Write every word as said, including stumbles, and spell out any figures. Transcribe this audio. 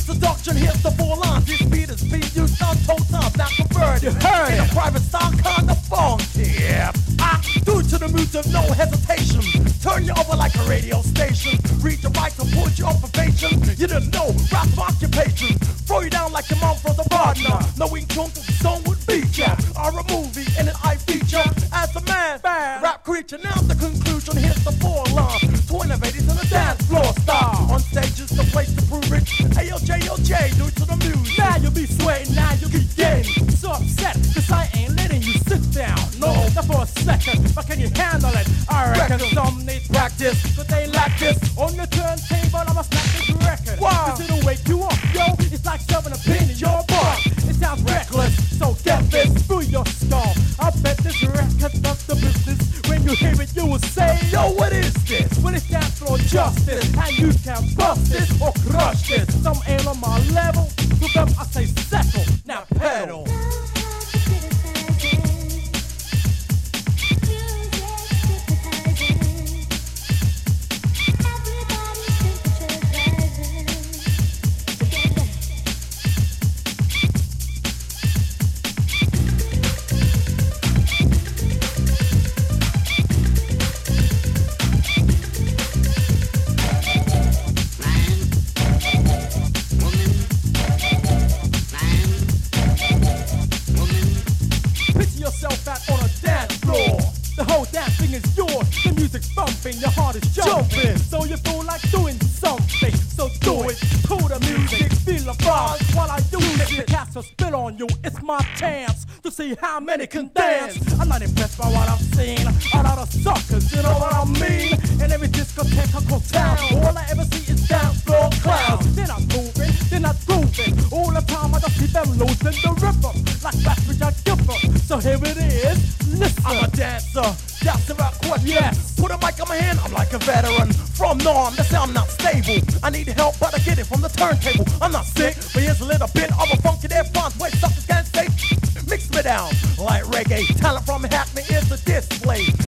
Seduction, here's the four lines. This beat is being used on toe times, now converted. You heard in it. a private style, kinda funky. Yeah, I do it to the music, no hesitation. Turn you over like a radio station. Read your right to put you on probation. You didn't know rap occupation. Throw you down like your mom from the partner. Knowing tune to the song would beat ya. Or a movie in an I feature as a man, Bam. rap creature. Now the conclusion, here's the four line. To innovate is in the dance floor style. On stage is the place to prove it. A L J L J, do it to the music. Now you'll be sweating, now you'll be getting so upset, cause I ain't letting you sit down. No, not for a second, but can you handle it? I reckon Reckon. some need practice, but they lack this. On the turntable, I'ma smack this record. Wow. Cause it'll wake you up, yo. It's like shoving a pin in your butt. It sounds reckless, so get this through your skull. I bet this record does the business. When you hear it, you will say, Yo, what is this? when it's dance floor justice, how you can bust this or crush this. Some ain't on my level, to them I say settle. Now pedal. Picture yourself out on a dance floor. The whole dance thing is yours. The music's thumping, your heart is jumping. So you feel like doing something. So do it. Pull the music, feel the buzz while I use it. Cast a spell on you. It's my chance to see how many can dance. I'm not impressed by what I've seen. A lot of suckers, you know what I mean? In every discotheque I go town, all I ever see is dance floor clowns. They're not moving, they're not grooving. All the time I just see them losing the rhythm, like Patrick I give them. So here it is, listen. I'm a dancer, that's about question. Yes. Put a mic in my hand, I'm like a veteran. From Norm, they say I'm not stable. I need help, but I get it from the turntable. I'm not sick, but here's a little bit of a funky there funk. Wait, suckers can't say. Mix me down like reggae. Talent from Hackney is a display.